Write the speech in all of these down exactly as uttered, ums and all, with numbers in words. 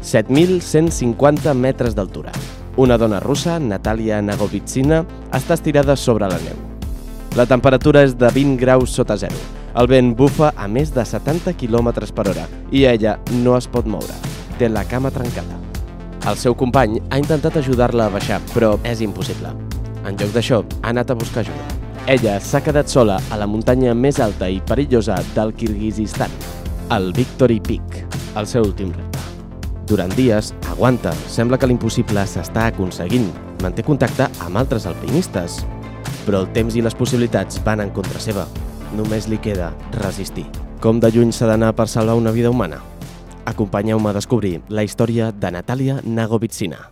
set mil cent cinquanta metres d'altura. Una dona russa, Natalia Nagovitsina, està estirada sobre la neu. La temperatura és de vint graus sota zero. El vent bufa a més de setanta quilòmetres per hora i ella no es pot moure. Té la cama trencada. El seu company ha intentat ajudar-la a baixar, però és impossible. En lloc d'això, ha anat a buscar ajuda. Ella s'ha quedat sola a la muntanya més alta i perillosa del Kirguizistan, el Victory Peak, el seu últim repte. Durant dies, aguanta, sembla que l'impossible s'està aconseguint. Manté contacte amb altres alpinistes, però el temps i les possibilitats van en contra seva. Només li queda resistir. Com de lluny s'ha d'anar per salvar una vida humana? Acompanyeu-me a descobrir la història de Natalia Nagovitsina.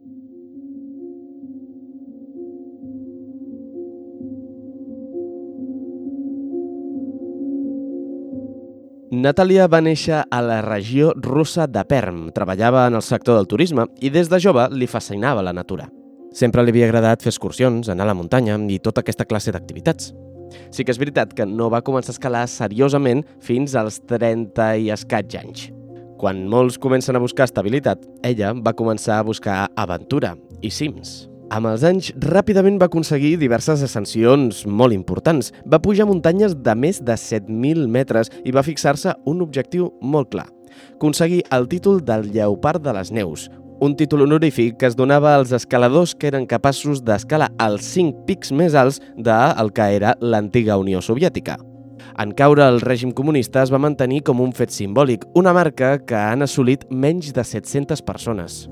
Natalia va néixer a la regió russa de Perm, treballava en el sector del turisme i des de jove li fascinava la natura. Sempre li havia agradat fer excursions, anar a la muntanya i tota aquesta classe d'activitats. Sí que és veritat que no va començar a escalar seriosament fins als trenta i escaig anys. Quan molts comencen a buscar estabilitat, ella va començar a buscar aventura i cims. Amb els anys, ràpidament va aconseguir diverses ascensions molt importants. Va pujar muntanyes de més de set mil metres i va fixar-se un objectiu molt clar: aconseguir el títol del Lleopard de les Neus, un títol honorífic que es donava als escaladors que eren capaços d'escalar els cinc pics més alts del que era l'antiga Unió Soviètica. En caure el règim comunista es va mantenir com un fet simbòlic, una marca que han assolit menys de set-centes persones.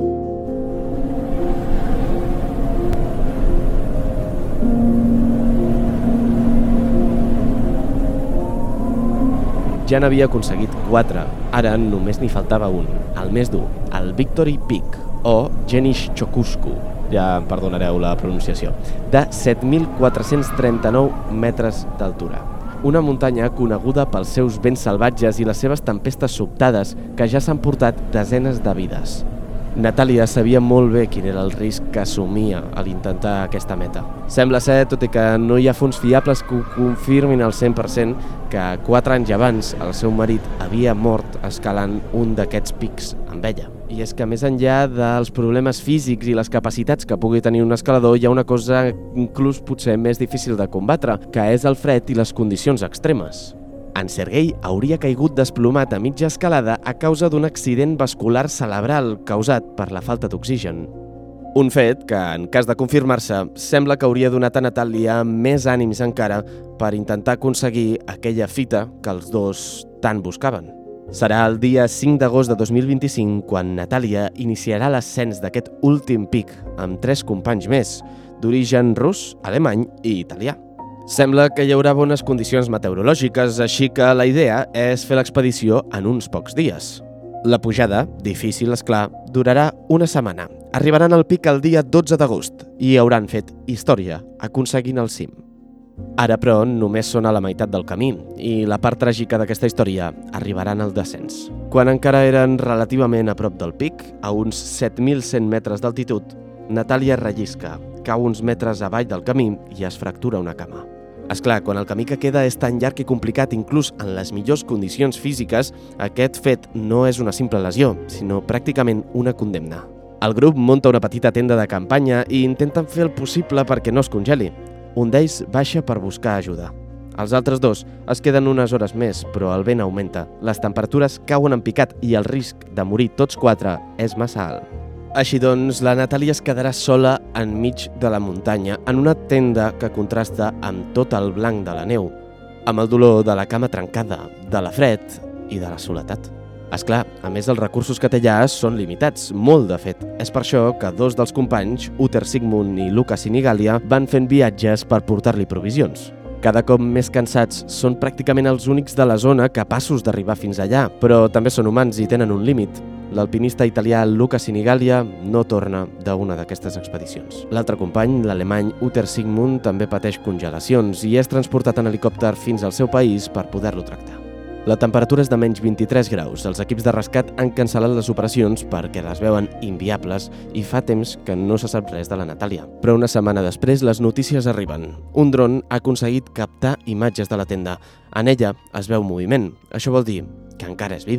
Ja n'havia aconseguit quatre, ara només n'hi faltava un, el més dur, el Victory Peak, o Genish Chokusku, ja em perdonareu la pronunciació, de set mil quatre-cents trenta-nou metres d'altura. Una muntanya coneguda pels seus vents salvatges i les seves tempestes sobtades que ja s'han portat desenes de vides. Natalia sabia molt bé quin era el risc que assumia a l'intentar aquesta meta. Sembla ser, tot i que no hi ha fonts fiables que ho confirmin al cent per cent, que quatre anys abans el seu marit havia mort escalant un d'aquests pics amb ella. I és que més enllà dels problemes físics i les capacitats que pugui tenir un escalador, hi ha una cosa inclús potser més difícil de combatre, que és el fred i les condicions extremes. En Sergei hauria caigut desplomat a mitja escalada a causa d'un accident vascular cerebral causat per la falta d'oxigen. Un fet que, en cas de confirmar-se, sembla que hauria donat a Natalia més ànims encara per intentar aconseguir aquella fita que els dos tant buscaven. Serà el dia cinc d'agost de dos mil vint-i-cinc quan Natalia iniciarà l'ascens d'aquest últim pic amb tres companys més, d'origen rus, alemany i italià. Sembla que hi haurà bones condicions meteorològiques, així que la idea és fer l'expedició en uns pocs dies. La pujada, difícil és clar, durarà una setmana. Arribaran al pic el dia dotze d'agost i hauran fet història aconseguint el cim. Ara, però, només són a la meitat del camí i la part tràgica d'aquesta història arribaran al descens. Quan encara eren relativament a prop del pic, a uns set mil cent metres d'altitud, Natalia rellisca, cau uns metres avall del camí i es fractura una cama. Esclar, quan el camí que queda és tan llarg i complicat, inclús en les millors condicions físiques, aquest fet no és una simple lesió, sinó pràcticament una condemna. El grup munta una petita tenda de campanya i intenten fer el possible perquè no es congeli. Un d'ells baixa per buscar ajuda. Els altres dos es queden unes hores més, però el vent augmenta, les temperatures cauen en picat i el risc de morir tots quatre és massa alt. Així doncs, la Natalia es quedarà sola enmig de la muntanya, en una tenda que contrasta amb tot el blanc de la neu, amb el dolor de la cama trencada, de la fred i de la soledat. Esclar, a més els recursos que té allà són limitats, molt de fet. És per això que dos dels companys, Uter Sigmund i Luca Sinigalia, van fent viatges per portar-li provisions. Cada cop més cansats, són pràcticament els únics de la zona capaços d'arribar fins allà, però també són humans i tenen un límit. L'alpinista italià Luca Sinigalia no torna d'una d'aquestes expedicions. L'altre company, l'alemany Uter Sigmund, també pateix congelacions i és transportat en helicòpter fins al seu país per poder-lo tractar. La temperatura és de menys vint-i-tres graus. Els equips de rescat han cancel·lat les operacions perquè les veuen inviables i fa temps que no se sap res de la Natalia. Però una setmana després les notícies arriben. Un dron ha aconseguit captar imatges de la tenda. En ella es veu moviment. Això vol dir que encara és viva.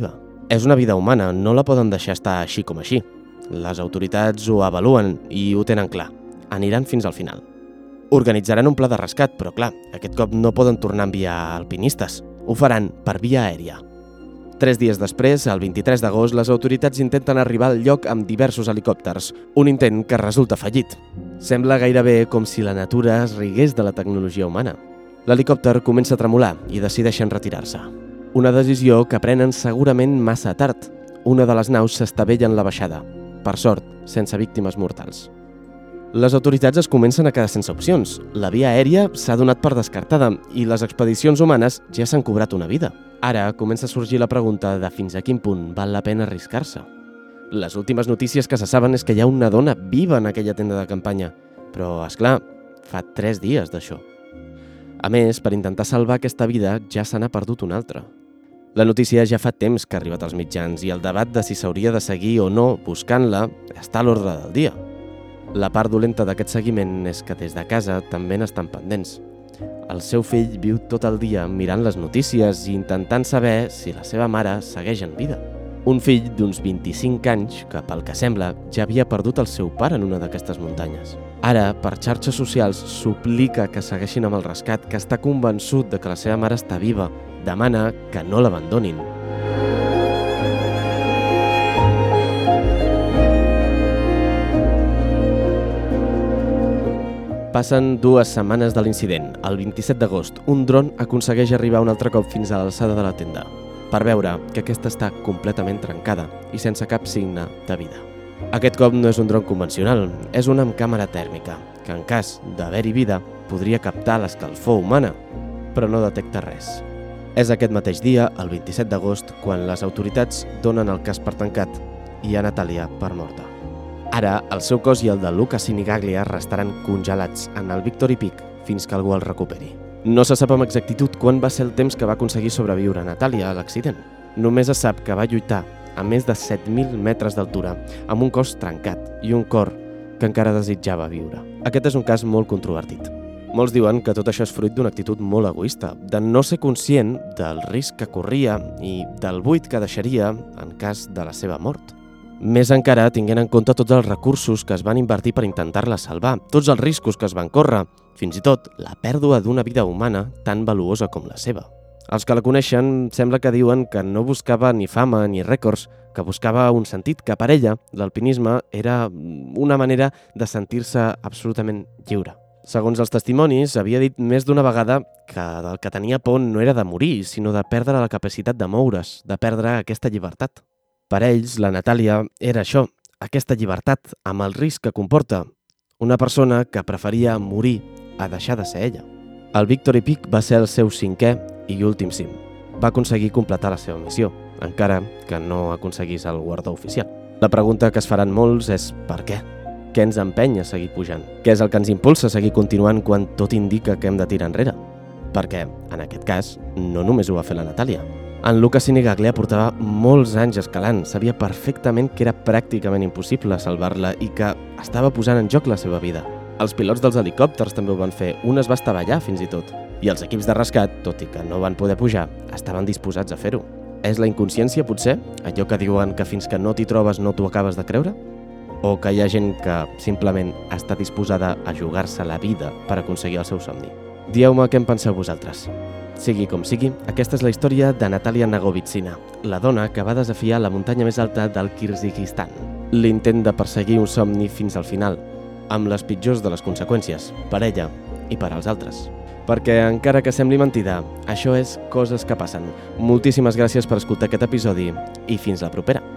És una vida humana, no la poden deixar estar així com així. Les autoritats ho avaluen i ho tenen clar. Aniran fins al final. Organitzaran un pla de rescat, però clar, aquest cop no poden tornar a enviar alpinistes. Ho faran per via aèria. Tres dies després, el vint-i-tres d'agost, les autoritats intenten arribar al lloc amb diversos helicòpters, un intent que resulta fallit. Sembla gairebé com si la natura es rigués de la tecnologia humana. L'helicòpter comença a tremolar i decideixen retirar-se. Una decisió que prenen segurament massa tard. Una de les naus s'estavella en la baixada. Per sort, sense víctimes mortals. Les autoritats es comencen a quedar sense opcions. La via aèria s'ha donat per descartada i les expedicions humanes ja s'han cobrat una vida. Ara comença a sorgir la pregunta de fins a quin punt val la pena arriscar-se. Les últimes notícies que se saben és que hi ha una dona viva en aquella tenda de campanya, però, és clar, fa tres dies d'això. A més, per intentar salvar aquesta vida ja se n'ha perdut una altra. La notícia ja fa temps que ha arribat als mitjans i el debat de si s'hauria de seguir o no buscant-la està a l'ordre del dia. La part dolenta d'aquest seguiment és que des de casa també n'estan pendents. El seu fill viu tot el dia mirant les notícies i intentant saber si la seva mare segueix en vida. Un fill d'uns vint-i-cinc anys que, pel que sembla, ja havia perdut el seu pare en una d'aquestes muntanyes. Ara, per xarxes socials, suplica que segueixin amb el rescat, que està convençut de que la seva mare està viva. Demana que no l'abandonin. Passen dues setmanes de l'incident. El vint-i-set d'agost, un dron aconsegueix arribar un altre cop fins a l'alçada de la tenda, per veure que aquesta està completament trencada i sense cap signe de vida. Aquest cop no és un dron convencional, és una amb càmera tèrmica, que en cas d'haver-hi vida podria captar l'escalfor humana, però no detecta res. És aquest mateix dia, el vint-i-set d'agost, quan les autoritats donen el cas per tancat i a Natàlia per morta. Ara, el seu cos i el de Luca Sinigaglia restaran congelats en el Victory Peak fins que algú el recuperi. No se sap amb exactitud quan va ser el temps que va aconseguir sobreviure Natàlia a l'accident. Només es sap que va lluitar a més de set mil metres d'altura, amb un cos trencat i un cor que encara desitjava viure. Aquest és un cas molt controvertit. Molts diuen que tot això és fruit d'una actitud molt egoista, de no ser conscient del risc que corria i del buit que deixaria en cas de la seva mort. Més encara tinguent en compte tots els recursos que es van invertir per intentar-la salvar, tots els riscos que es van córrer, fins i tot la pèrdua d'una vida humana tan valuosa com la seva. Els que la coneixen sembla que diuen que no buscava ni fama ni rècords, que buscava un sentit, que per ella l'alpinisme era una manera de sentir-se absolutament lliure. Segons els testimonis, havia dit més d'una vegada que del que tenia por no era de morir, sinó de perdre la capacitat de moure's, de perdre aquesta llibertat. Per ells, la Natàlia era això, aquesta llibertat, amb el risc que comporta. Una persona que preferia morir a deixar de ser ella. El Victory Peak va ser el seu cinquè i últim cim. Va aconseguir completar la seva missió, encara que no aconseguís el guardó oficial. La pregunta que es faran molts és per què? Què ens empeny a seguir pujant? Què és el que ens impulsa a seguir continuant quan tot indica que hem de tirar enrere? Perquè, en aquest cas, no només ho va fer la Natàlia. En Luca Sinigaglia portava molts anys escalant, sabia perfectament que era pràcticament impossible salvar-la i que estava posant en joc la seva vida. Els pilots dels helicòpters també ho van fer, un es va estavellar fins i tot. I els equips de rescat, tot i que no van poder pujar, estaven disposats a fer-ho. És la inconsciència, potser? Allò que diuen que fins que no t'hi trobes no t'ho acabes de creure? O que hi ha gent que simplement està disposada a jugar-se la vida per aconseguir el seu somni? Dieu-me què en penseu vosaltres. Sigui com sigui, aquesta és la història de Natàlia Nagovitsina, la dona que va desafiar la muntanya més alta del Kirguizistan. L'intent de perseguir un somni fins al final, amb les pitjors de les conseqüències, per ella i per als altres. Perquè, encara que sembli mentida, això és coses que passen. Moltíssimes gràcies per escoltar aquest episodi i fins la propera.